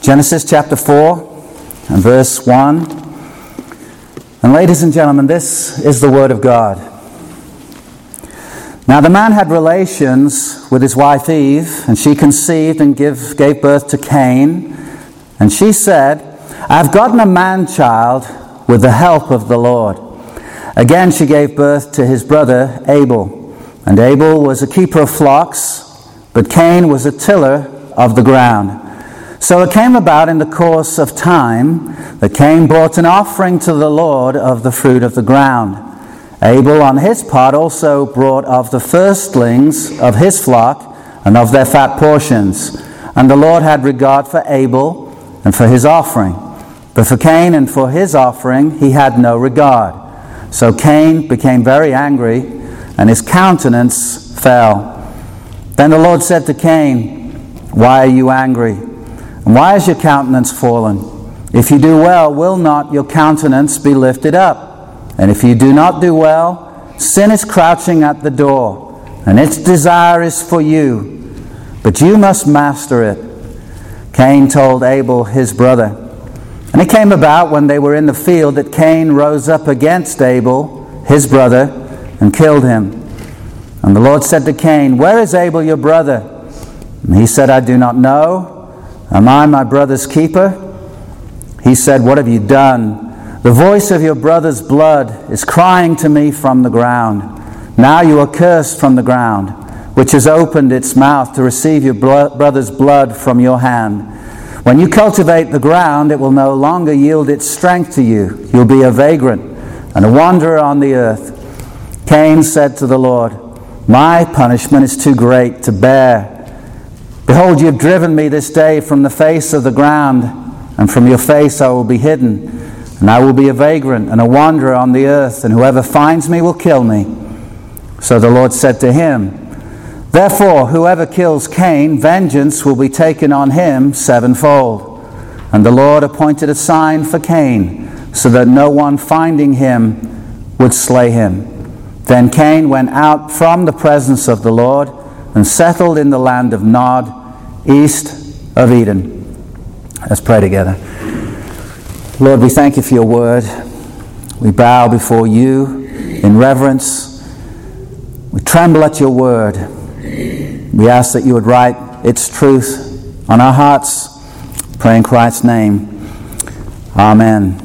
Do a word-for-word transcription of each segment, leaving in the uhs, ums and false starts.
Genesis chapter four and verse one. And ladies and gentlemen, this is the word of God. Now the man had relations with his wife Eve, and she conceived and give, gave birth to Cain. And she said, I have gotten a man-child with the help of the Lord. Again she gave birth to his brother Abel. And Abel was a keeper of flocks, but Cain was a tiller of the ground. So it came about in the course of time that Cain brought an offering to the Lord of the fruit of the ground. Abel on his part also brought of the firstlings of his flock and of their fat portions. And the Lord had regard for Abel and for his offering. But for Cain and for his offering he had no regard. So Cain became very angry, and his countenance fell. Then the Lord said to Cain, Why are you angry? And why is your countenance fallen? If you do well, will not your countenance be lifted up? And if you do not do well, sin is crouching at the door, and its desire is for you, but you must master it. Cain told Abel his brother. And it came about when they were in the field that Cain rose up against Abel, his brother, and killed him. And the Lord said to Cain, Where is Abel your brother? And he said, I do not know. Am I my brother's keeper? He said, What have you done? The voice of your brother's blood is crying to me from the ground. Now you are cursed from the ground, which has opened its mouth to receive your brother's blood from your hand. When you cultivate the ground, it will no longer yield its strength to you. You'll be a vagrant and a wanderer on the earth. Cain said to the Lord, My punishment is too great to bear. Behold, you have driven me this day from the face of the ground, and from your face I will be hidden, and I will be a vagrant and a wanderer on the earth, and whoever finds me will kill me. So the Lord said to him, Therefore, whoever kills Cain, vengeance will be taken on him sevenfold. And the Lord appointed a sign for Cain, so that no one finding him would slay him. Then Cain went out from the presence of the Lord, and settled in the land of Nod, east of Eden. Let's pray together. Lord, we thank you for your word. We bow before you in reverence. We tremble at your word. We ask that you would write its truth on our hearts. Pray in Christ's name. Amen.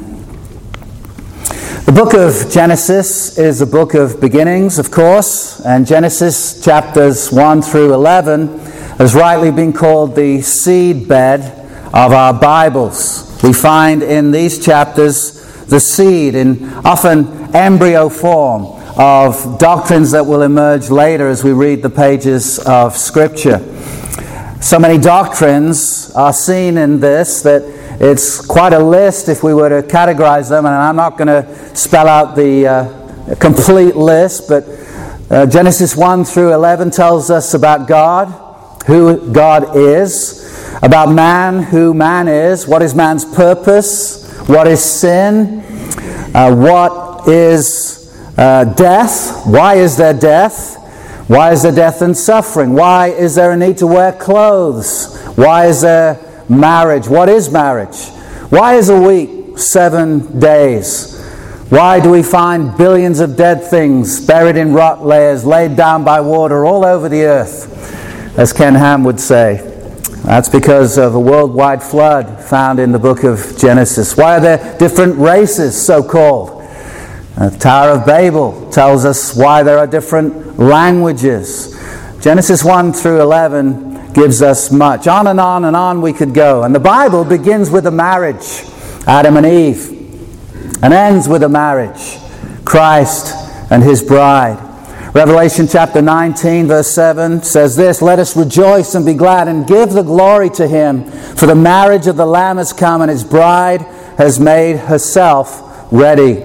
The book of Genesis is a book of beginnings, of course, and Genesis chapters one through eleven has rightly been called the seed bed of our Bibles. We find in these chapters the seed in often embryo form of doctrines that will emerge later as we read the pages of Scripture. So many doctrines are seen in this that it's quite a list if we were to categorize them, and I'm not going to spell out the uh, complete list, but uh, Genesis one through eleven tells us about God, who God is, about man, who man is, what is man's purpose, what is sin, uh, what is uh, death, why is there death, why is there death and suffering, why is there a need to wear clothes, why is there marriage? What is marriage? Why is a week seven days? Why do we find billions of dead things buried in rock layers, laid down by water all over the earth? As Ken Ham would say, that's because of a worldwide flood found in the book of Genesis. Why are there different races so called? The Tower of Babel tells us why there are different languages. Genesis one through eleven gives us much. On and on and on we could go. And the Bible begins with a marriage, Adam and Eve, and ends with a marriage, Christ and his bride. Revelation chapter nineteen verse seven says this, Let us rejoice and be glad and give the glory to him, for the marriage of the Lamb has come and his bride has made herself ready.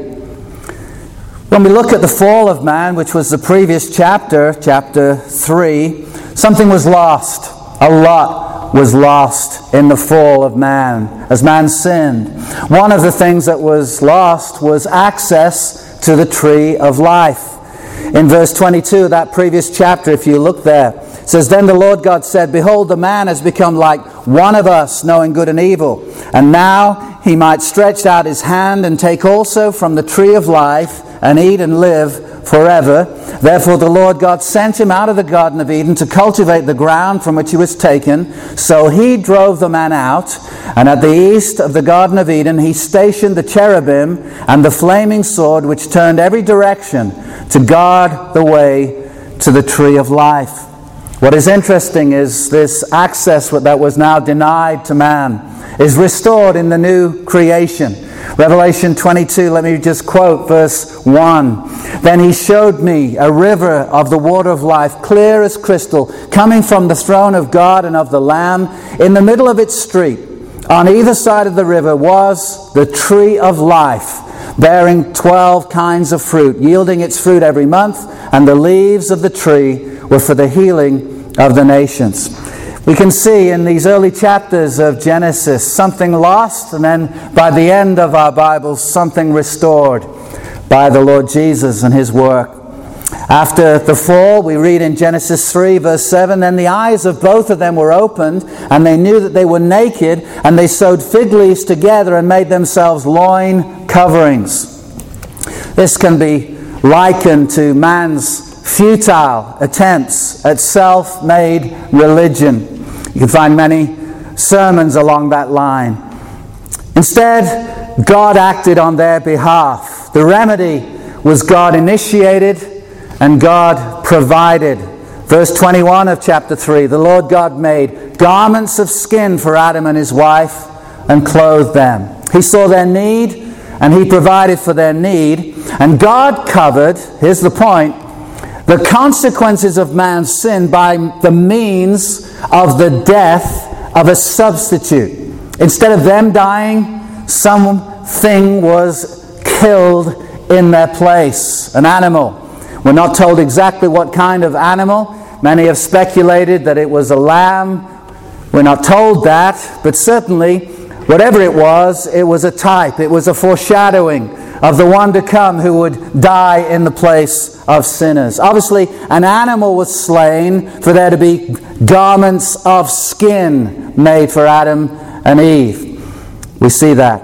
When we look at the fall of man, which was the previous chapter, chapter three, something was lost. A lot was lost in the fall of man as man sinned. One of the things that was lost was access to the tree of life. In verse twenty-two, that previous chapter, if you look there, It says, "Then the Lord God said, Behold, the man has become like one of us, knowing good and evil. And now he might stretch out his hand and take also from the tree of life and eat and live forever. Therefore the Lord God sent him out of the Garden of Eden to cultivate the ground from which he was taken. So he drove the man out, and at the east of the Garden of Eden he stationed the cherubim and the flaming sword which turned every direction to guard the way to the tree of life." What is interesting is this access that was now denied to man is restored in the new creation. Revelation twenty-two, let me just quote verse one. "Then he showed me a river of the water of life, clear as crystal, coming from the throne of God and of the Lamb. In the middle of its street, on either side of the river, was the tree of life, bearing twelve kinds of fruit, yielding its fruit every month, and the leaves of the tree were for the healing of the nations." We can see in these early chapters of Genesis something lost, and then by the end of our Bibles, something restored by the Lord Jesus and his work. After the fall, we read in Genesis three, verse seven, "Then the eyes of both of them were opened, and they knew that they were naked, and they sewed fig leaves together and made themselves loin coverings." This can be likened to man's futile attempts at self-made religion. You can find many sermons along that line. Instead, God acted on their behalf. The remedy was God initiated and God provided. Verse twenty-one of chapter three, "The Lord God made garments of skin for Adam and his wife and clothed them." He saw their need and he provided for their need. And God covered, here's the point, the consequences of man's sin by the means of the death of a substitute. Instead of them dying, something was killed in their place, an animal. We're not told exactly what kind of animal. Many have speculated that it was a lamb. We're not told that, but certainly, whatever it was, it was a type. It was a foreshadowing of the one to come who would die in the place of sinners. Obviously, an animal was slain for there to be garments of skin made for Adam and Eve. We see that.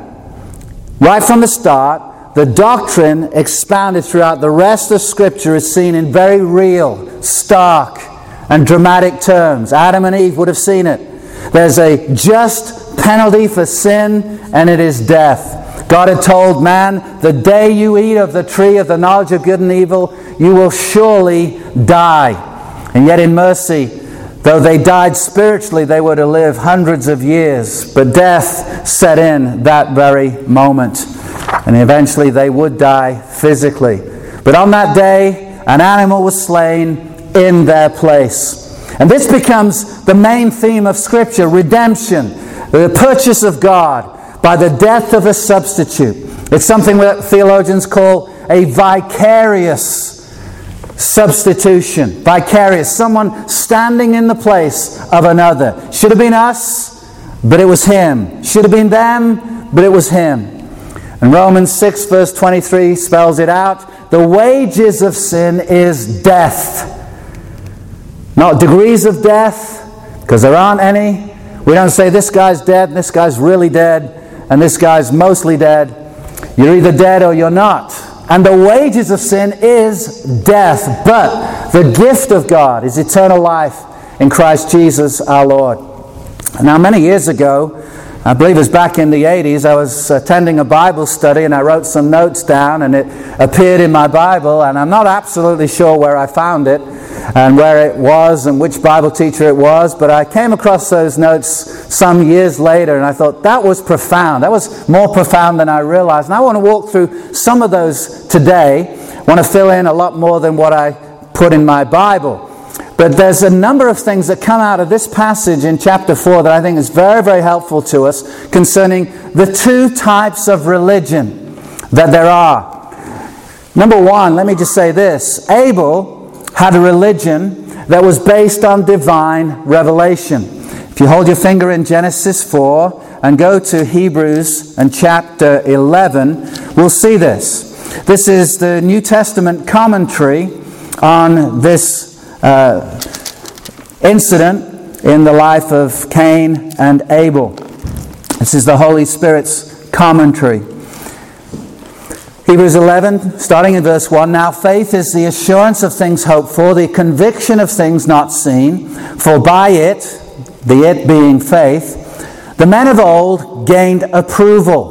Right from the start, the doctrine expounded throughout the rest of Scripture is seen in very real, stark, and dramatic terms. Adam and Eve would have seen it. There's a just penalty for sin, and it is death. God had told man, "The day you eat of the tree of the knowledge of good and evil, you will surely die." And yet in mercy, though they died spiritually, they were to live hundreds of years. But death set in that very moment. And eventually they would die physically. But on that day, an animal was slain in their place. And this becomes the main theme of Scripture, redemption, the purchase of God by the death of a substitute. It's something that theologians call a vicarious substitution. Vicarious, someone standing in the place of another. Should have been us, but it was him. Should have been them, but it was him. And Romans six verse twenty-three spells it out. The wages of sin is death. Not degrees of death, because there aren't any. We don't say this guy's dead, and this guy's really dead, and this guy's mostly dead. You're either dead or you're not. And the wages of sin is death. But the gift of God is eternal life in Christ Jesus our Lord. Now, many years ago, I believe it was back in the eighties, I was attending a Bible study and I wrote some notes down and it appeared in my Bible, and I'm not absolutely sure where I found it and where it was and which Bible teacher it was, but I came across those notes some years later and I thought that was profound. That was more profound than I realized. And I want to walk through some of those today. I want to fill in a lot more than what I put in my Bible. But there's a number of things that come out of this passage in chapter four that I think is very, very helpful to us concerning the two types of religion that there are. Number one, let me just say this. Abel had a religion that was based on divine revelation. If you hold your finger in Genesis four and go to Hebrews and chapter eleven, we'll see this. This is the New Testament commentary on this Uh, incident in the life of Cain and Abel. This is the Holy Spirit's commentary. Hebrews eleven, starting in verse one, "Now faith is the assurance of things hoped for, the conviction of things not seen. For by it," the it being faith, "the men of old gained approval."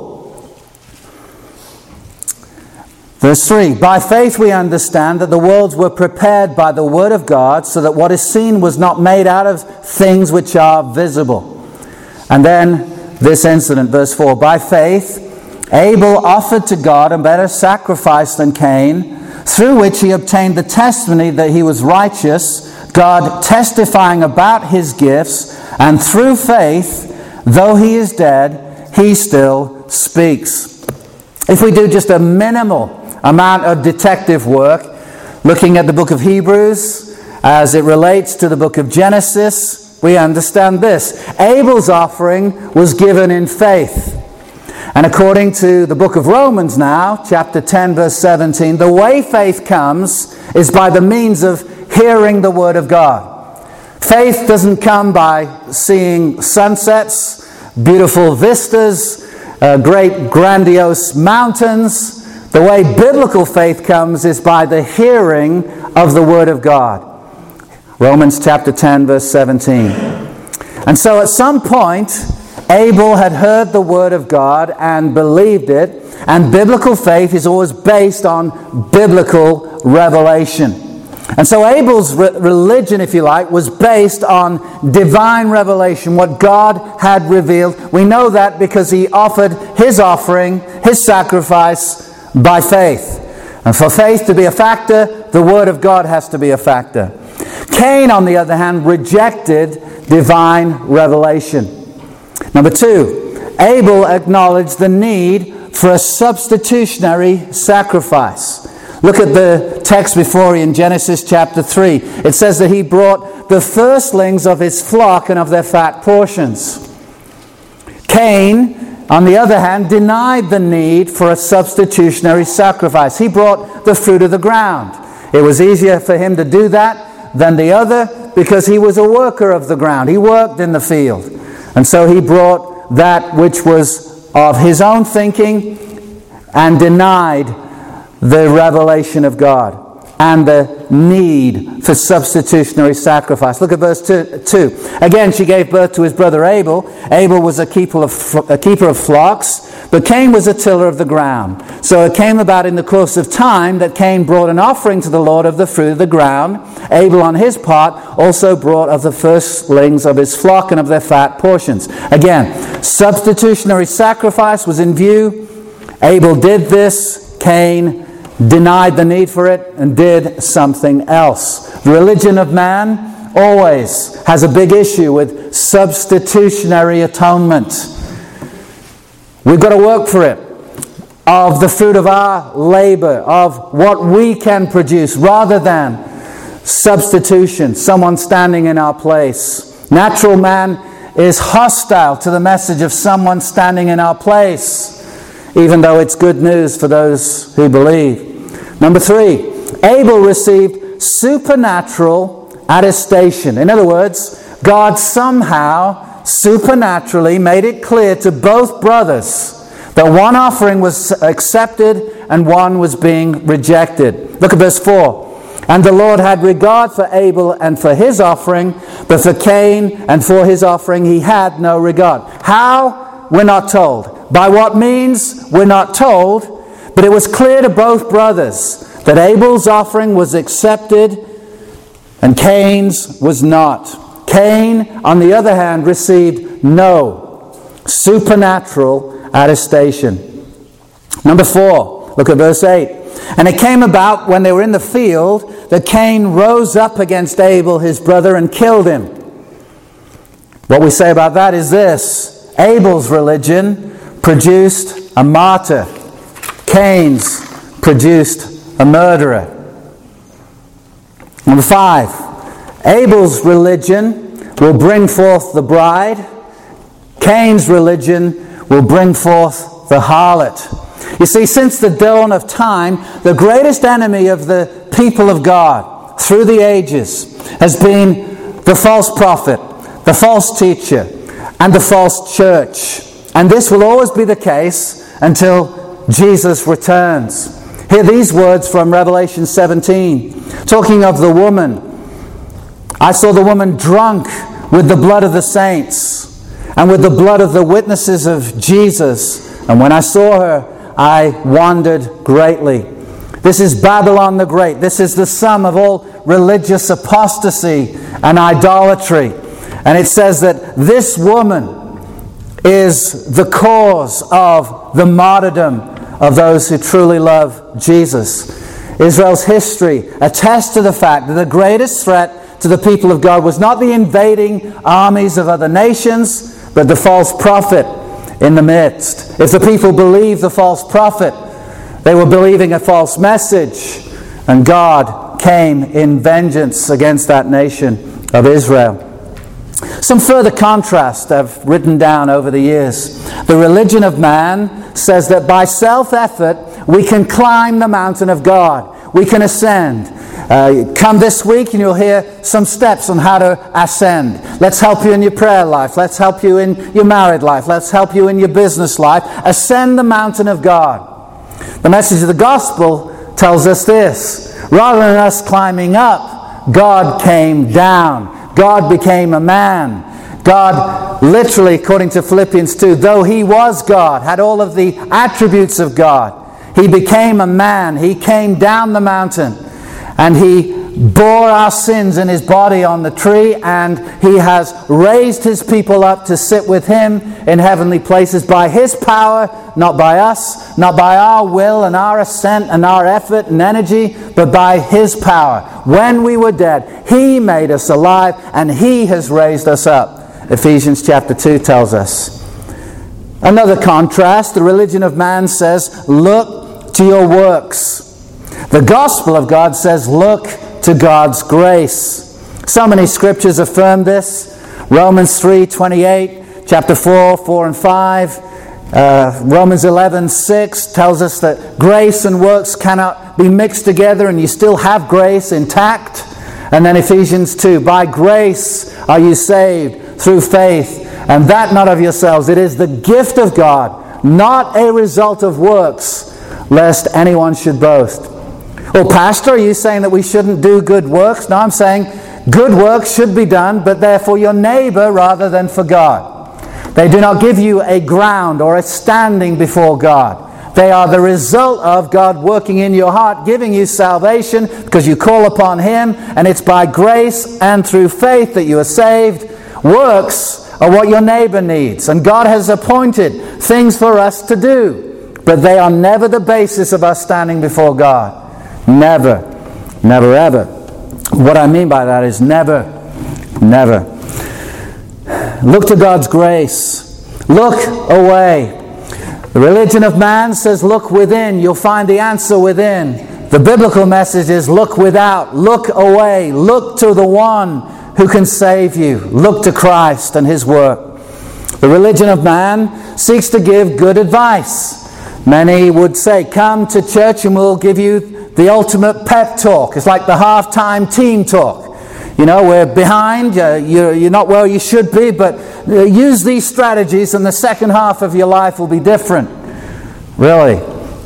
Verse three, "By faith we understand that the worlds were prepared by the word of God, so that what is seen was not made out of things which are visible." And then this incident, verse four, "By faith Abel offered to God a better sacrifice than Cain, through which he obtained the testimony that he was righteous, God testifying about his gifts, and through faith, though he is dead, he still speaks." If we do just a minimal amount of detective work, looking at the book of Hebrews as it relates to the book of Genesis, we understand this. Abel's offering was given in faith. And according to the book of Romans now, chapter ten, verse seventeen, the way faith comes is by the means of hearing the word of God. Faith doesn't come by seeing sunsets, beautiful vistas, uh, great grandiose mountains. The way biblical faith comes is by the hearing of the word of God. Romans chapter ten, verse seventeen. And so at some point, Abel had heard the word of God and believed it, and biblical faith is always based on biblical revelation. And so Abel's re- religion, if you like, was based on divine revelation, what God had revealed. We know that because he offered his offering, his sacrifice, by faith. And for faith to be a factor, the word of God has to be a factor. Cain, on the other hand, rejected divine revelation. Number two, Abel acknowledged the need for a substitutionary sacrifice. Look at the text before you in Genesis chapter three. It says that he brought the firstlings of his flock and of their fat portions. Cain, on the other hand, denied the need for a substitutionary sacrifice. He brought the fruit of the ground. It was easier for him to do that than the other because he was a worker of the ground. He worked in the field. And so he brought that which was of his own thinking and denied the revelation of God and the need for substitutionary sacrifice. Look at verse two. "Again, she gave birth to his brother Abel. Abel was a keeper of, a keeper of flocks, but Cain was a tiller of the ground. So it came about in the course of time that Cain brought an offering to the Lord of the fruit of the ground. Abel on his part also brought of the firstlings of his flock and of their fat portions." Again, substitutionary sacrifice was in view. Abel did this. Cain denied the need for it and did something else. The religion of man always has a big issue with substitutionary atonement. We've got to work for it, of the fruit of our labor, of what we can produce, rather than substitution, someone standing in our place. Natural man is hostile to the message of someone standing in our place, even though it's good news for those who believe. Number three, Abel received supernatural attestation. In other words, God somehow supernaturally made it clear to both brothers that one offering was accepted and one was being rejected. Look at verse four. "And the Lord had regard for Abel and for his offering, but for Cain and for his offering he had no regard." How? We're not told. By what means? We're not told. But it was clear to both brothers that Abel's offering was accepted and Cain's was not. Cain, on the other hand, received no supernatural attestation. Number four, look at verse eight. "And it came about when they were in the field that Cain rose up against Abel his brother and killed him." What we say about that is this: Abel's religion produced a martyr. Cain's produced a murderer. Number five, Abel's religion will bring forth the bride. Cain's religion will bring forth the harlot. You see, since the dawn of time, the greatest enemy of the people of God through the ages has been the false prophet, the false teacher, and the false church. And this will always be the case until Jesus returns. Hear these words from Revelation seventeen, talking of the woman. I saw the woman drunk with the blood of the saints and with the blood of the witnesses of Jesus. And when I saw her, I wondered greatly. This is Babylon the Great. This is the sum of all religious apostasy and idolatry. And it says that this woman is the cause of the martyrdom of those who truly love Jesus. Israel's history attests to the fact that the greatest threat to the people of God was not the invading armies of other nations, but the false prophet in the midst. If the people believed the false prophet, they were believing a false message, and God came in vengeance against that nation of Israel. Some further contrast I've written down over the years. The religion of man says that by self-effort we can climb the mountain of God. We can ascend. Uh, come this week and you'll hear some steps on how to ascend. Let's help you in your prayer life. Let's help you in your married life. Let's help you in your business life. Ascend the mountain of God. The message of the gospel tells us this. Rather than us climbing up, God came down. God became a man. God, literally, according to Philippians two, though He was God, had all of the attributes of God, He became a man. He came down the mountain, and He bore our sins in His body on the tree, and He has raised His people up to sit with Him in heavenly places by His power, not by us, not by our will and our assent and our effort and energy, but by His power. When we were dead, He made us alive, and He has raised us up. Ephesians chapter two tells us. Another contrast, the religion of man says, look to your works. The gospel of God says, look to God's grace. So many scriptures affirm this. Romans three twenty-eight, chapter four, four and five. Uh, Romans eleven six tells us that grace and works cannot be mixed together, and you still have grace intact. And then Ephesians two, by grace are you saved through faith, and that not of yourselves. It is the gift of God, not a result of works, lest anyone should boast. Well, Pastor, are you saying that we shouldn't do good works? No, I'm saying good works should be done, but they're for your neighbor rather than for God. They do not give you a ground or a standing before God. They are the result of God working in your heart, giving you salvation because you call upon Him, and it's by grace and through faith that you are saved. Works are what your neighbor needs, and God has appointed things for us to do, but they are never the basis of us standing before God. Never. Never ever. What I mean by that is never. Never. Look to God's grace. Look away. The religion of man says look within. You'll find the answer within. The biblical message is look without. Look away. Look to the one who can save you. Look to Christ and His work. The religion of man seeks to give good advice. Many would say, come to church and we'll give you the ultimate pep talk. It's like the halftime team talk. You know, we're behind, uh, you're, you're not where you should be, but uh, use these strategies and the second half of your life will be different. Really.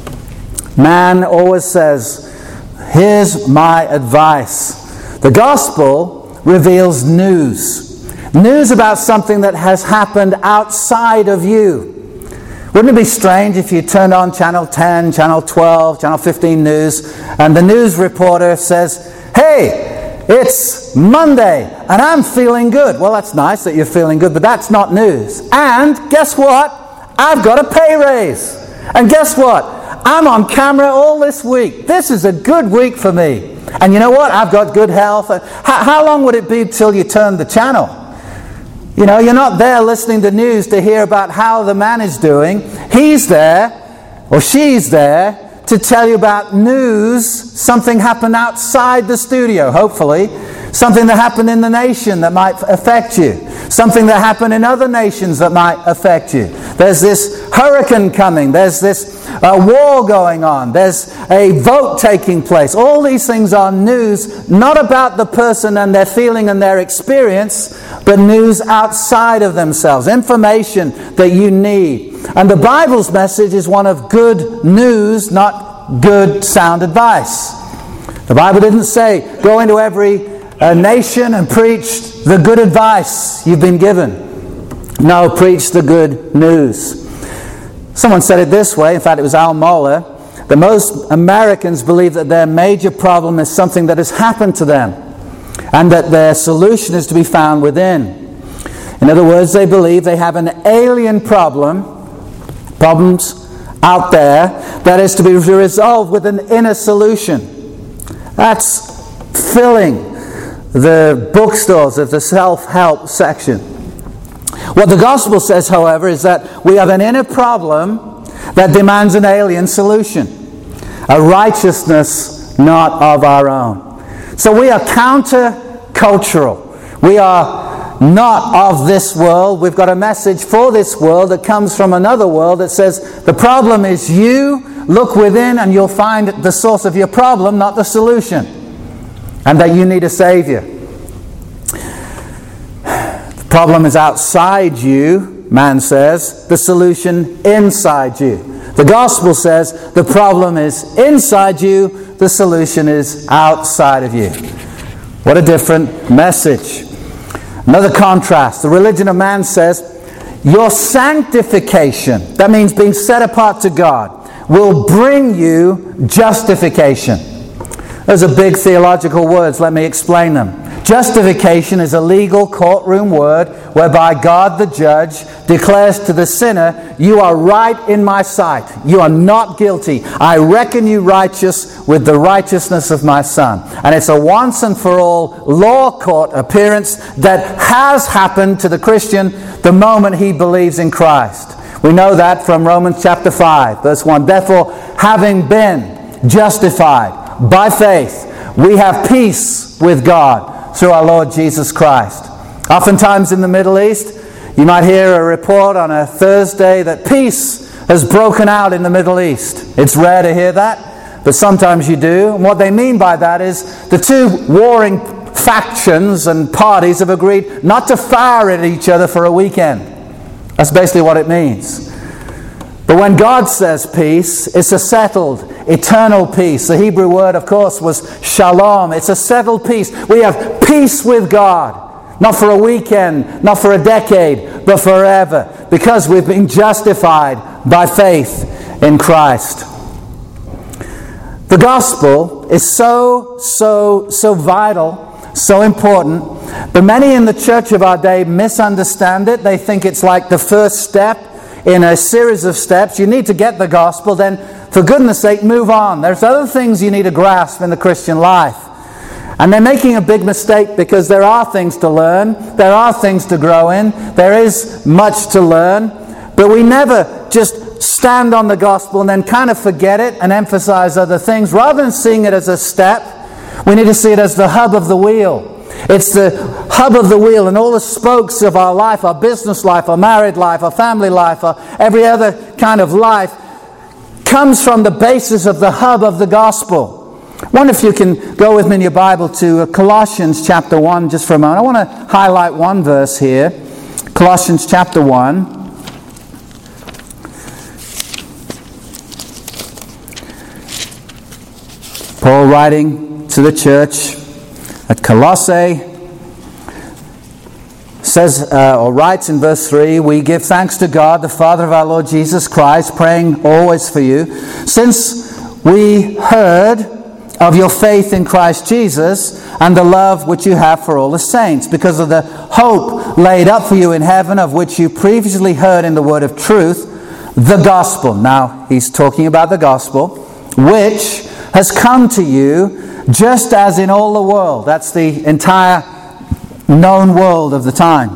Man always says, here's my advice. The gospel reveals news. News about something that has happened outside of you. Wouldn't it be strange if you turned on Channel ten, Channel twelve, Channel fifteen News, and the news reporter says, hey, it's Monday, and I'm feeling good. Well, that's nice that you're feeling good, but that's not news. And guess what? I've got a pay raise. And guess what? I'm on camera all this week. This is a good week for me. And you know what? I've got good health. How, how long would it be till you turn the channel? You know, you're not there listening to news to hear about how the man is doing. He's there, or she's there, to tell you about news. Something happened outside the studio, hopefully. Something that happened in the nation that might affect you. Something that happened in other nations that might affect you. There's this hurricane coming. There's this a war going on. There's a vote taking place. All these things are news, not about the person and their feeling and their experience, but news outside of themselves. Information that you need. And the Bible's message is one of good news, not good sound advice. The Bible didn't say, go into every uh, nation and preach the good advice you've been given. No, preach the good news. Someone said it this way, in fact it was Al Mohler, that most Americans believe that their major problem is something that has happened to them, and that their solution is to be found within. In other words, they believe they have an alien problem, problems out there, that is to be resolved with an inner solution. That's filling the bookstores of the self-help section. What the gospel says, however, is that we have an inner problem that demands an alien solution, a righteousness not of our own. So we are counter-cultural. We are not of this world. We've got a message for this world that comes from another world that says the problem is you. Look within and you'll find the source of your problem, not the solution, and that you need a Savior. The problem is outside you, man says. The solution inside you. The gospel says the problem is inside you. The solution is outside of you. What a different message. Another contrast. The religion of man says your sanctification, that means being set apart to God, will bring you justification. Those are big theological words. Let me explain them. Justification is a legal courtroom word whereby God the judge declares to the sinner, you are right in my sight. You are not guilty. I reckon you righteous with the righteousness of my Son. And it's a once and for all law court appearance that has happened to the Christian the moment he believes in Christ. We know that from Romans chapter five, verse one. Therefore, having been justified by faith, we have peace with God through our Lord Jesus Christ. Oftentimes in the Middle East, you might hear a report on a Thursday that peace has broken out in the Middle East. It's rare to hear that, but sometimes you do. And what they mean by that is the two warring factions and parties have agreed not to fire at each other for a weekend. That's basically what it means. But when God says peace, it's a settled, eternal peace. The Hebrew word, of course, was shalom. It's a settled peace. We have peace with God. Not for a weekend, not for a decade, but forever. Because we've been justified by faith in Christ. The gospel is so, so, so vital, so important. But many in the church of our day misunderstand it. They think it's like the first step in a series of steps. You need to get the gospel, then for goodness sake move on. There's other things you need to grasp in the Christian life. And they're making a big mistake, because there are things to learn, there are things to grow in, there is much to learn, but we never just stand on the gospel and then kind of forget it and emphasize other things. Rather than seeing it as a step, we need to see it as the hub of the wheel. It's the hub of the wheel, and all the spokes of our life, our business life, our married life, our family life, our every other kind of life comes from the basis of the hub of the gospel. I wonder if you can go with me in your Bible to Colossians chapter one just for a moment. I want to highlight one verse here. Colossians chapter one. Paul writing to the church at Colossae says uh, or writes in verse three, we give thanks to God, the Father of our Lord Jesus Christ, praying always for you, since we heard of your faith in Christ Jesus and the love which you have for all the saints, because of the hope laid up for you in heaven, of which you previously heard in the word of truth, the gospel. Now, he's talking about the gospel, which has come to you just as in all the world. That's the entire known world of the time.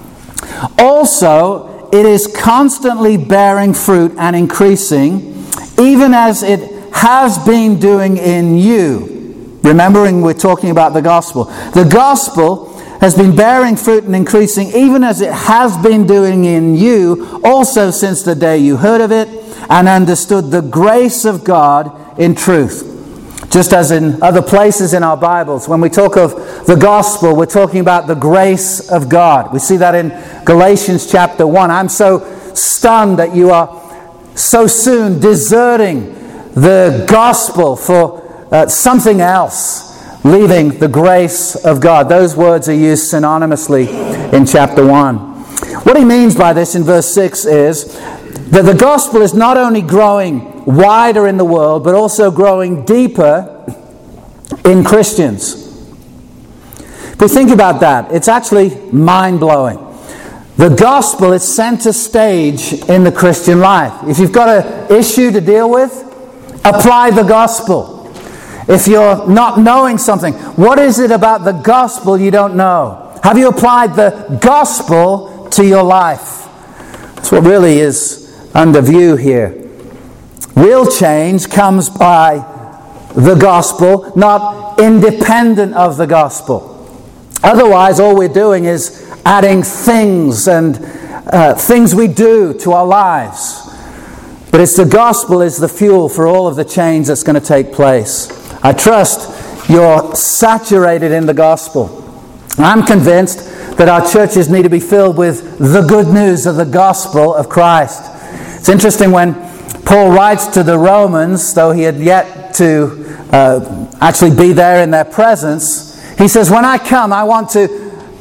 Also, it is constantly bearing fruit and increasing, even as it has been doing in you. Remembering we're talking about the gospel. The gospel has been bearing fruit and increasing, even as it has been doing in you, also since the day you heard of it, and understood the grace of God in truth. Just as in other places in our Bibles, when we talk of the gospel, we're talking about the grace of God. We see that in Galatians chapter one. I'm so stunned that you are so soon deserting the gospel for uh, something else, leaving the grace of God. Those words are used synonymously in chapter one. What he means by this in verse six is that the gospel is not only growing wider in the world, but also growing deeper in Christians. If we think about that, it's actually mind-blowing. The gospel is center stage in the Christian life. If you've got an issue to deal with, apply the gospel. If you're not knowing something, what is it about the gospel you don't know? Have you applied the gospel to your life? That's what really is under view here. Real change comes by the gospel, not independent of the gospel. Otherwise, all we're doing is adding things and uh, things we do to our lives. But it's the gospel is the fuel for all of the change that's going to take place. I trust you're saturated in the gospel. I'm convinced that our churches need to be filled with the good news of the gospel of Christ. It's interesting when Paul writes to the Romans, though he had yet to uh, actually be there in their presence, he says, when I come, I want to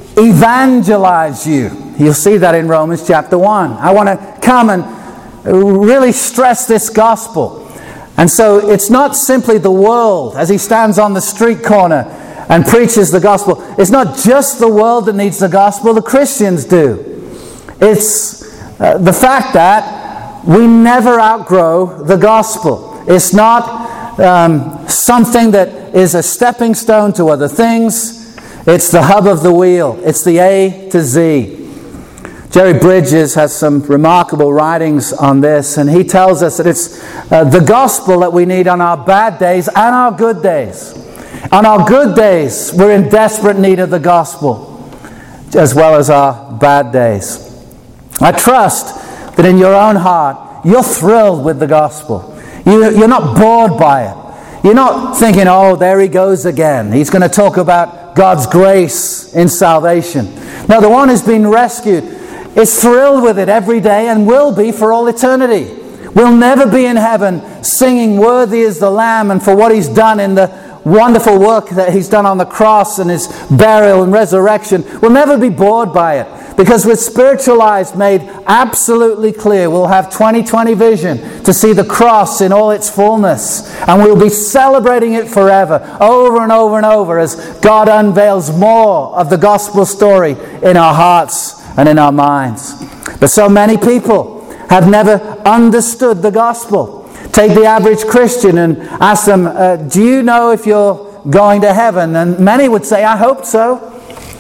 evangelize you. You'll see that in Romans chapter one. I want to come and really stress this gospel. And so it's not simply the world, as he stands on the street corner and preaches the gospel. It's not just the world that needs the gospel, the Christians do. It's uh, the fact that we never outgrow the gospel. It's not um, something that is a stepping stone to other things. It's the hub of the wheel. It's the A to Z. Jerry Bridges has some remarkable writings on this, and he tells us that it's uh, the gospel that we need on our bad days and our good days. On our good days, we're in desperate need of the gospel, as well as our bad days. I trust that in your own heart, you're thrilled with the gospel. You, you're not bored by it. You're not thinking, oh, there he goes again. He's going to talk about God's grace in salvation. No, the one who's been rescued is thrilled with it every day and will be for all eternity. We'll never be in heaven singing worthy is the Lamb and for what he's done in the wonderful work that he's done on the cross and his burial and resurrection. We'll never be bored by it because with spiritual eyes made absolutely clear, we'll have twenty twenty vision to see the cross in all its fullness, and we'll be celebrating it forever, over and over and over, as God unveils more of the gospel story in our hearts and in our minds. But so many people have never understood the gospel. Take the average Christian and ask them, uh, do you know if you're going to heaven? And many would say, I hope so.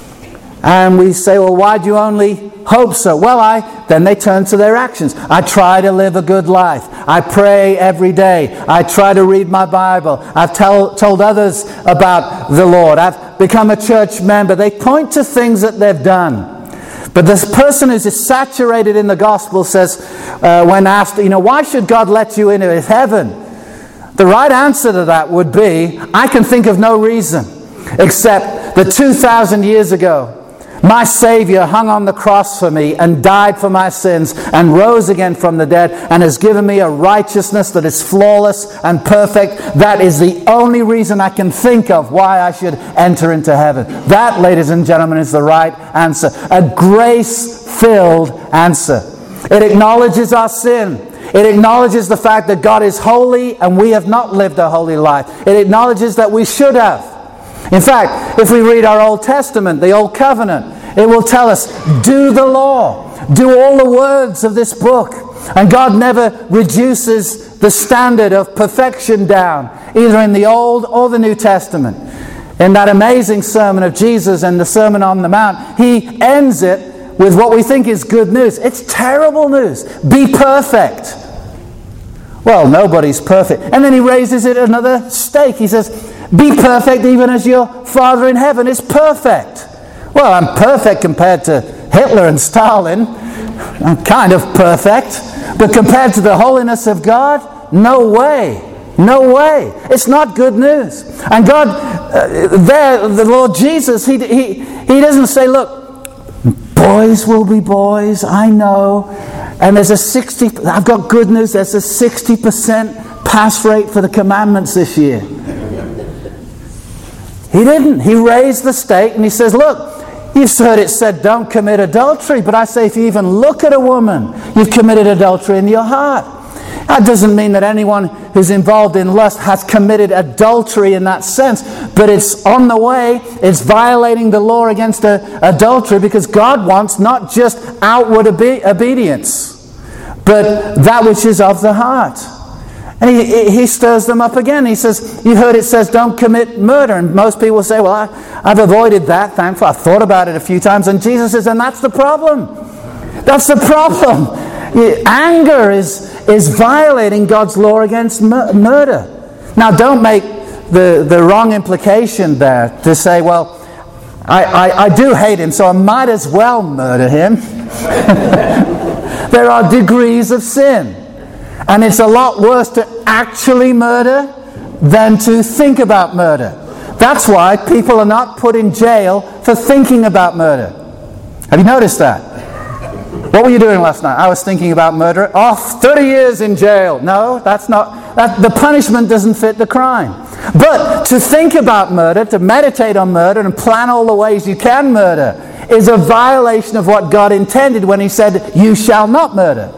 And we say, well, why do you only hope so? Well, I then they turn to their actions. I try to live a good life. I pray every day. I try to read my Bible. I've tell, told others about the Lord. I've become a church member. They point to things that they've done. But this person who's saturated in the gospel says, uh, when asked, you know, why should God let you into his heaven? The right answer to that would be, I can think of no reason except that two thousand years ago, my Savior hung on the cross for me and died for my sins and rose again from the dead and has given me a righteousness that is flawless and perfect. That is the only reason I can think of why I should enter into heaven. That, ladies and gentlemen, is the right answer. A grace-filled answer. It acknowledges our sin. It acknowledges the fact that God is holy and we have not lived a holy life. It acknowledges that we should have. In fact, if we read our Old Testament, the Old Covenant, it will tell us, do the law, do all the words of this book. And God never reduces the standard of perfection down, either in the Old or the New Testament. In that amazing sermon of Jesus and the Sermon on the Mount, he ends it with what we think is good news. It's terrible news. Be perfect. Well, nobody's perfect. And then he raises it another stake. He says, be perfect even as your Father in heaven is perfect. Well, I'm perfect compared to Hitler and Stalin. I'm kind of perfect. But compared to the holiness of God, no way. No way. It's not good news. And God, uh, there, the Lord Jesus, he, he, he doesn't say, look, boys will be boys, I know. And there's a sixty, I've got good news, there's a sixty percent pass rate for the commandments this year. He didn't. He raised the stake and he says, look, you've heard it said don't commit adultery, but I say if you even look at a woman, you've committed adultery in your heart. That doesn't mean that anyone who's involved in lust has committed adultery in that sense, but it's on the way, it's violating the law against a, adultery, because God wants not just outward obe- obedience, but that which is of the heart. And he, he stirs them up again. He says, you heard it says don't commit murder. And most people say, well, I, I've avoided that, thankfully. I've thought about it a few times. And Jesus says, and that's the problem. That's the problem. Anger is, is violating God's law against mur- murder. Now, don't make the, the wrong implication there to say, well, I, I, I do hate him, so I might as well murder him. There are degrees of sin. And it's a lot worse to actually murder than to think about murder. That's why people are not put in jail for thinking about murder. Have you noticed that? What were you doing last night? I was thinking about murder. Oh, thirty years in jail. No, that's not. That, the punishment doesn't fit the crime. But to think about murder, to meditate on murder and plan all the ways you can murder is a violation of what God intended when He said, you shall not murder.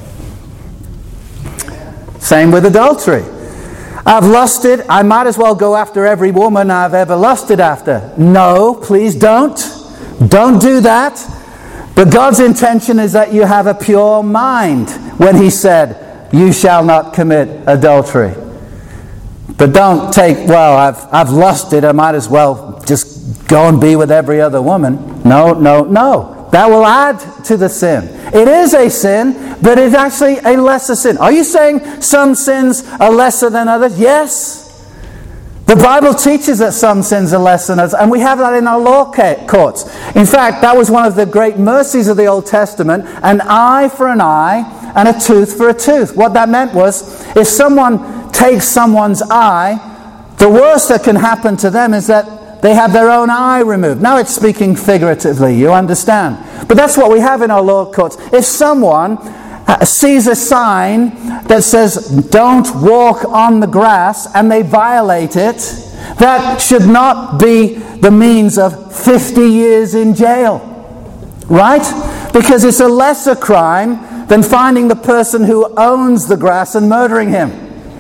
Same with adultery. I've lusted, I might as well go after every woman I've ever lusted after. No, please don't. Don't do that. But God's intention is that you have a pure mind when He said, you shall not commit adultery. But don't take, well, I've, I've lusted, I might as well just go and be with every other woman. No, no, no. That will add to the sin. It is a sin, but it's actually a lesser sin. Are you saying some sins are lesser than others? Yes. The Bible teaches that some sins are less than others, and we have that in our law courts. In fact, that was one of the great mercies of the Old Testament, an eye for an eye and a tooth for a tooth. What that meant was, if someone takes someone's eye, the worst that can happen to them is that they have their own eye removed. Now it's speaking figuratively, you understand. But that's what we have in our law courts. If someone sees a sign that says, don't walk on the grass, and they violate it, that should not be the means of fifty years in jail. Right? Because it's a lesser crime than finding the person who owns the grass and murdering him.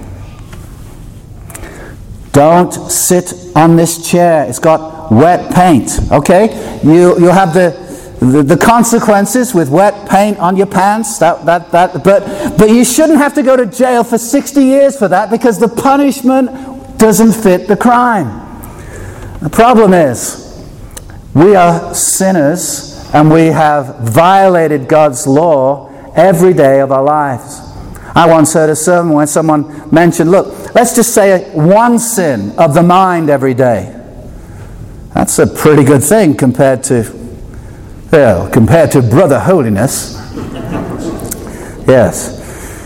Don't sit on this chair. It's got wet paint. Okay? You you'll have the, the the consequences with wet paint on your pants. That that that but but you shouldn't have to go to jail for sixty years for that, because the punishment doesn't fit the crime. The problem is, we are sinners and we have violated God's law every day of our lives. I once heard a sermon where someone mentioned, look, let's just say one sin of the mind every day. That's a pretty good thing compared to, well, compared to brother holiness. Yes.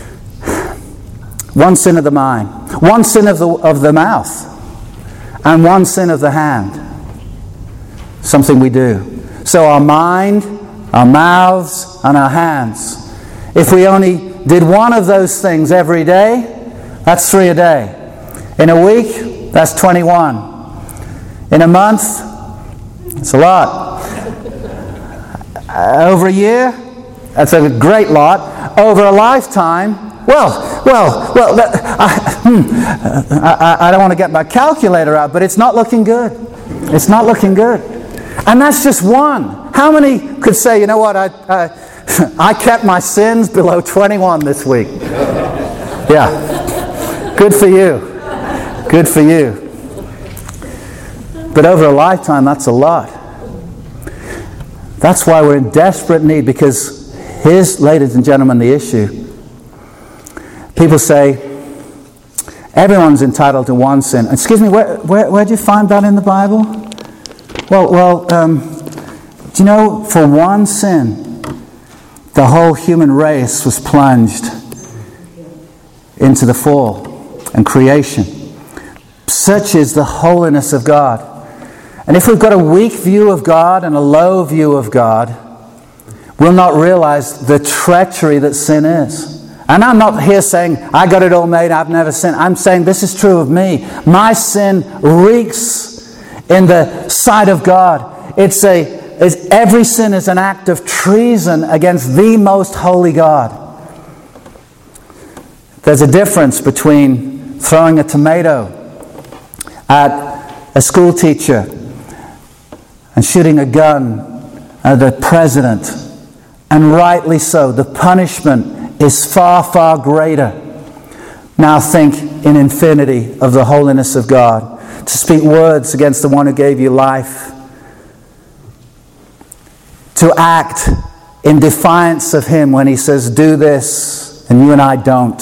One sin of the mind, one sin of the of the mouth, and one sin of the hand. Something we do. So our mind, our mouths, and our hands. If we only did one of those things every day, that's three a day. In a week, that's twenty-one. In a month, it's a lot. Over a year, that's a great lot. Over a lifetime, well, well, well, that, I, hmm, I, I don't want to get my calculator out, but it's not looking good. It's not looking good. And that's just one. How many could say, you know what, I... I I kept my sins below twenty-one this week. Yeah. Good for you. Good for you. But over a lifetime, that's a lot. That's why we're in desperate need, because here's, ladies and gentlemen, the issue. People say, everyone's entitled to one sin. Excuse me, where, where, where do you find that in the Bible? Well, well, um, do you know, for one sin, the whole human race was plunged into the fall and creation. Such is the holiness of God. And if we've got a weak view of God and a low view of God, we'll not realize the treachery that sin is. And I'm not here saying, I got it all made, I've never sinned. I'm saying this is true of me. My sin reeks in the sight of God. It's a, it's, every sin is an act of treason against the most holy God. There's a difference between throwing a tomato at a school teacher and shooting a gun at the president. And rightly so. The punishment is far, far greater. Now think in infinity of the holiness of God. To speak words against the one who gave you life. To act in defiance of Him when He says, do this, and you and I don't.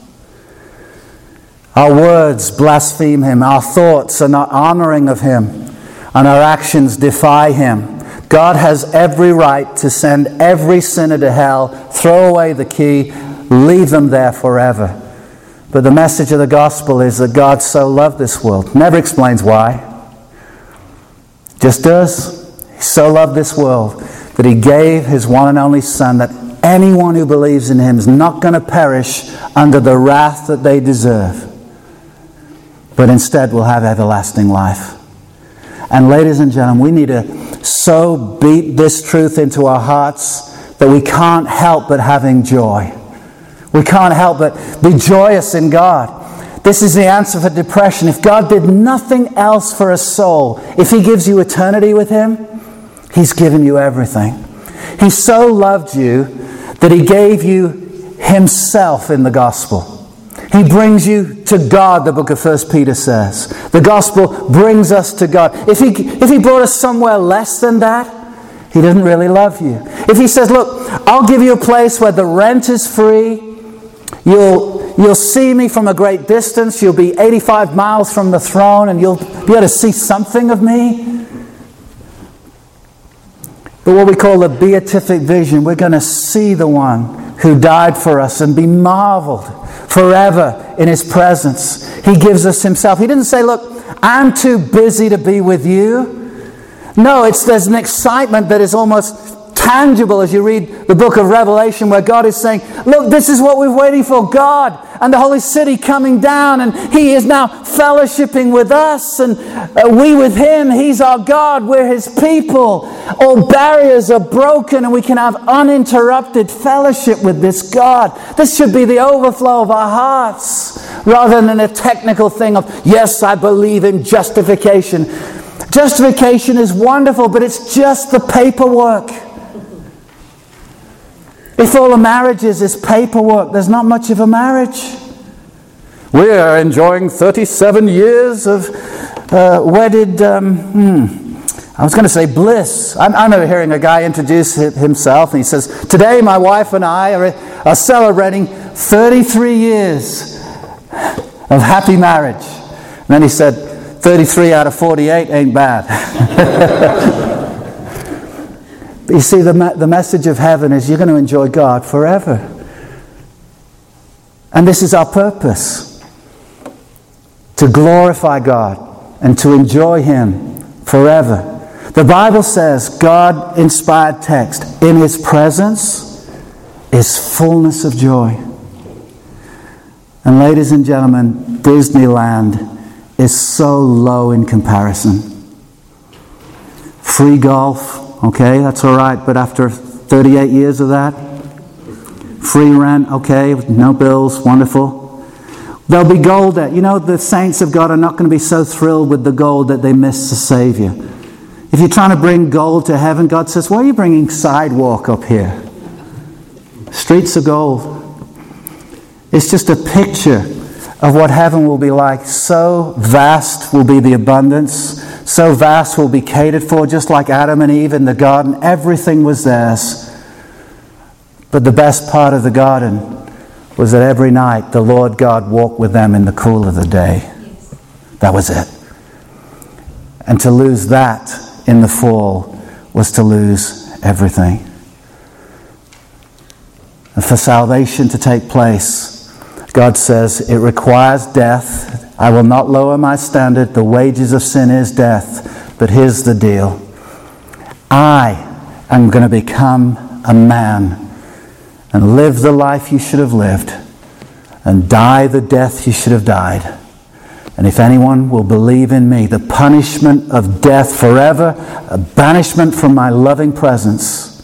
Our words blaspheme Him. Our thoughts are not honoring of Him. And our actions defy Him. God has every right to send every sinner to hell, throw away the key, leave them there forever. But the message of the gospel is that God so loved this world. Never explains why. Just does. He so loved this world that He gave His one and only Son, that anyone who believes in Him is not going to perish under the wrath that they deserve, but instead will have everlasting life. And ladies and gentlemen, we need to so beat this truth into our hearts that we can't help but having joy. We can't help but be joyous in God. This is the answer for depression. If God did nothing else for a soul, if He gives you eternity with Him, He's given you everything. He so loved you that He gave you Himself in the gospel. He brings you to God, the book of First Peter says. The gospel brings us to God. If he, if he brought us somewhere less than that, He doesn't really love you. If He says, look, I'll give you a place where the rent is free, you'll, you'll see me from a great distance, you'll be eighty-five miles from the throne, and you'll be able to see something of me. But what we call the beatific vision, we're going to see the one who died for us and be marveled forever in His presence. He gives us Himself. He didn't say, look, I'm too busy to be with you. No, it's there's an excitement that is almost tangible as you read the book of Revelation, where God is saying, look, this is what we're waiting for. God and the holy city coming down, and He is now fellowshipping with us, and uh, we with Him. He's our God, we're His people. All barriers are broken, and we can have uninterrupted fellowship with this God. This should be the overflow of our hearts, rather than a technical thing of, yes, I believe in justification. Justification is wonderful, but it's just the paperwork. If all a marriage is is paperwork, there's not much of a marriage. We are enjoying thirty-seven years of uh, wedded, um, hmm, I was going to say bliss. I, I remember hearing a guy introduce himself, and he says, today my wife and I are, are celebrating thirty-three years of happy marriage. And then he said, thirty-three out of forty-eight ain't bad. But you see, the, the message of heaven is you're going to enjoy God forever. And this is our purpose. To glorify God and to enjoy Him forever. The Bible says, God-inspired text, in His presence is fullness of joy. And ladies and gentlemen, Disneyland is so low in comparison. Free golf. Okay, that's all right, but after thirty-eight years of that, free rent, okay, no bills, wonderful. There'll be gold at, you know, the saints of God are not going to be so thrilled with the gold that they miss the Savior. If you're trying to bring gold to heaven, God says, why are you bringing sidewalk up here? Streets of gold. It's just a picture of what heaven will be like. So vast will be the abundance. So vast will be catered for, just like Adam and Eve in the garden. Everything was theirs. But the best part of the garden was that every night the Lord God walked with them in the cool of the day. That was it. And to lose that in the fall was to lose everything. and for salvation to take place, God says it requires death. I will not lower my standard. The wages of sin is death. But here's the deal. I am going to become a man and live the life you should have lived and die the death you should have died. And if anyone will believe in me, the punishment of death forever, a banishment from my loving presence,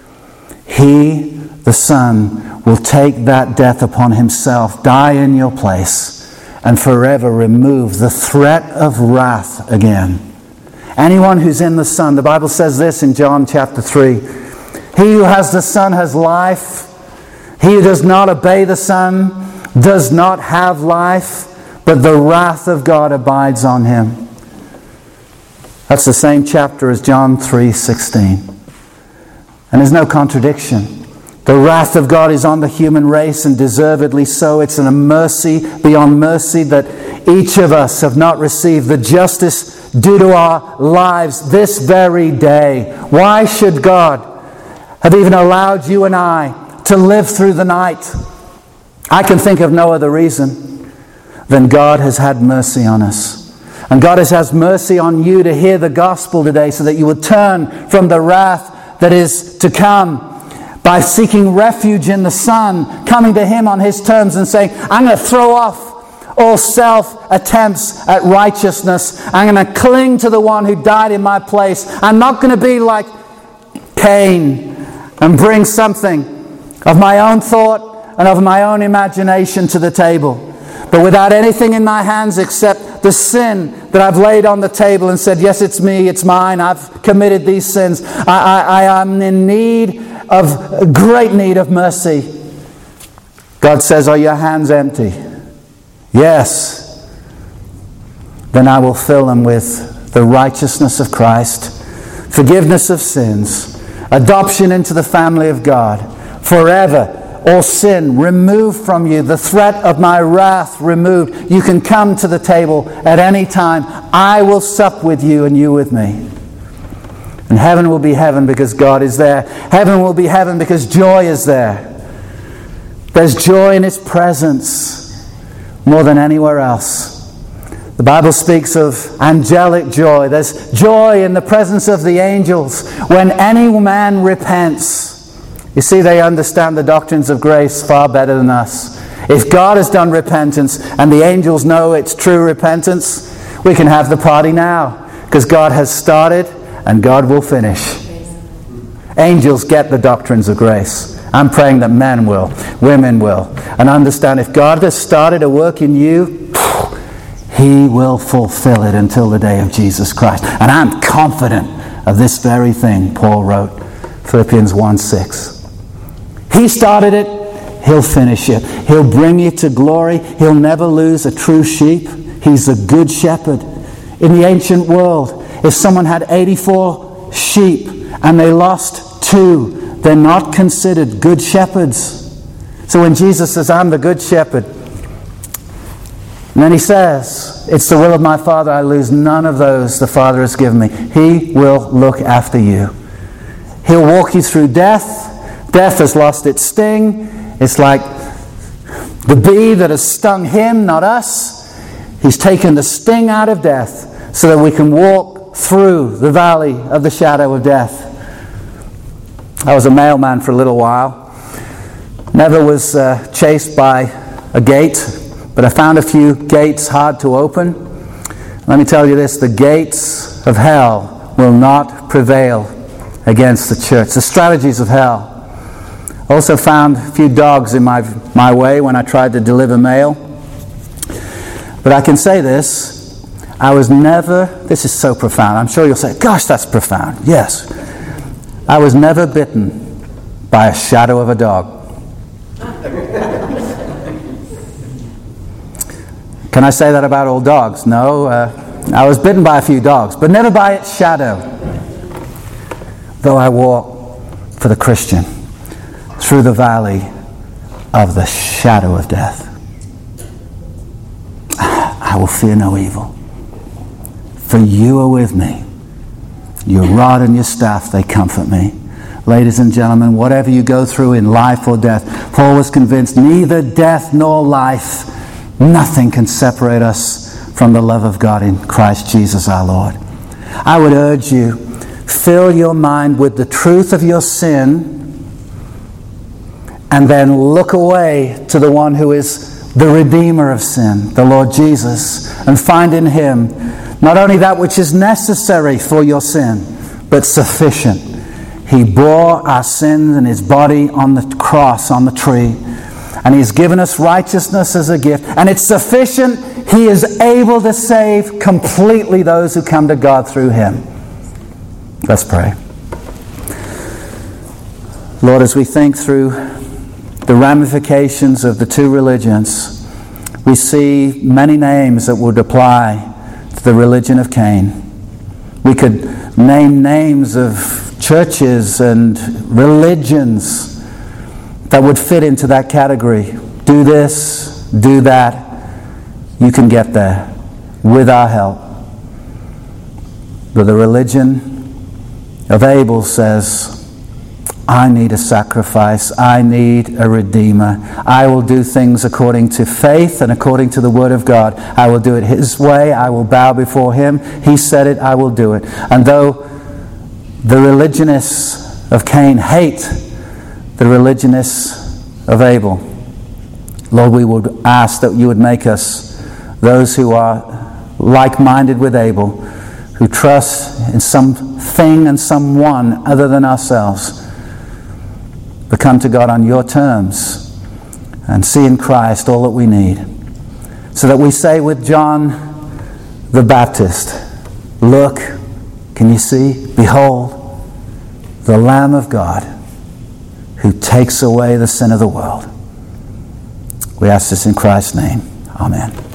he, the Son, will take that death upon himself, die in your place, and forever remove the threat of wrath again. Anyone who's in the Son, the Bible says this in John chapter three, he who has the Son has life. He who does not obey the Son does not have life, but the wrath of God abides on him. That's the same chapter as John three sixteen. And there's no contradiction. The wrath of God is on the human race, and deservedly so. It's a mercy beyond mercy that each of us have not received the justice due to our lives this very day. Why should God have even allowed you and I to live through the night? I can think of no other reason than God has had mercy on us. And God has had mercy on you to hear the gospel today so that you will turn from the wrath that is to come by seeking refuge in the Son, coming to Him on His terms and saying, I'm going to throw off all self-attempts at righteousness. I'm going to cling to the one who died in my place. I'm not going to be like Cain and bring something of my own thought and of my own imagination to the table. But without anything in my hands except the sin that I've laid on the table and said, yes, it's me, it's mine, I've committed these sins. I, I, I am in need of, great need of mercy. God says, are your hands empty? Yes. Then I will fill them with the righteousness of Christ, forgiveness of sins, adoption into the family of God, forever. All sin removed from you, the threat of my wrath removed. You can come to the table at any time. I will sup with you and you with me. And heaven will be heaven because God is there. Heaven will be heaven because joy is there. There's joy in His presence more than anywhere else. The Bible speaks of angelic joy. There's joy in the presence of the angels when any man repents. You see, they understand the doctrines of grace far better than us. If God has done repentance and the angels know it's true repentance, we can have the party now because God has started and God will finish. Angels get the doctrines of grace. I'm praying that men will, women will, and understand if God has started a work in you, He will fulfill it until the day of Jesus Christ. And I'm confident of this very thing, Paul wrote, Philippians one six. He started it, He'll finish it. He'll bring you to glory. He'll never lose a true sheep. He's a good shepherd. In the ancient world, if someone had eighty-four sheep and they lost two, they're not considered good shepherds. So when Jesus says, I'm the good shepherd, and then He says, it's the will of my Father, I lose none of those the Father has given me. He will look after you. He'll walk you through death. Death has lost its sting. It's like the bee that has stung Him, not us. He's taken the sting out of death so that we can walk through the valley of the shadow of death. I was a mailman for a little while. Never was uh, chased by a gate, but I found a few gates hard to open. Let me tell you this, the gates of hell will not prevail against the church. The strategies of hell. Also found a few dogs in my, my way when I tried to deliver mail. But I can say this, I was never, this is so profound, I'm sure you'll say, gosh, that's profound. Yes. I was never bitten by a shadow of a dog. Can I say that about all dogs? No. Uh, I was bitten by a few dogs, but never by its shadow. Though I walk for the Christian through the valley of the shadow of death, I will fear no evil. For you are with me. Your rod and your staff, they comfort me. ladies and gentlemen, whatever you go through in life or death, Paul was convinced neither death nor life, nothing can separate us from the love of God in Christ Jesus our Lord. I would urge you, fill your mind with the truth of your sin, and then look away to the one who is the Redeemer of sin, the Lord Jesus, and find in Him not only that which is necessary for your sin, but sufficient. He bore our sins in His body on the cross, on the tree, and He's given us righteousness as a gift, and it's sufficient. He is able to save completely those who come to God through Him. Let's pray. Lord, as we think through the ramifications of the two religions, we see many names that would apply to the religion of Cain. We could name names of churches and religions that would fit into that category. Do this, do that. You can get there with our help. But the religion of Abel says, I need a sacrifice. I need a Redeemer. I will do things according to faith and according to the Word of God. I will do it His way. I will bow before Him. He said it. I will do it. And though the religionists of Cain hate the religionists of Abel, Lord, we would ask that You would make us those who are like-minded with Abel, who trust in something and someone other than ourselves, but come to God on Your terms and see in Christ all that we need. So that we say with John the Baptist, look, can you see? Behold, the Lamb of God who takes away the sin of the world. We ask this in Christ's name. Amen.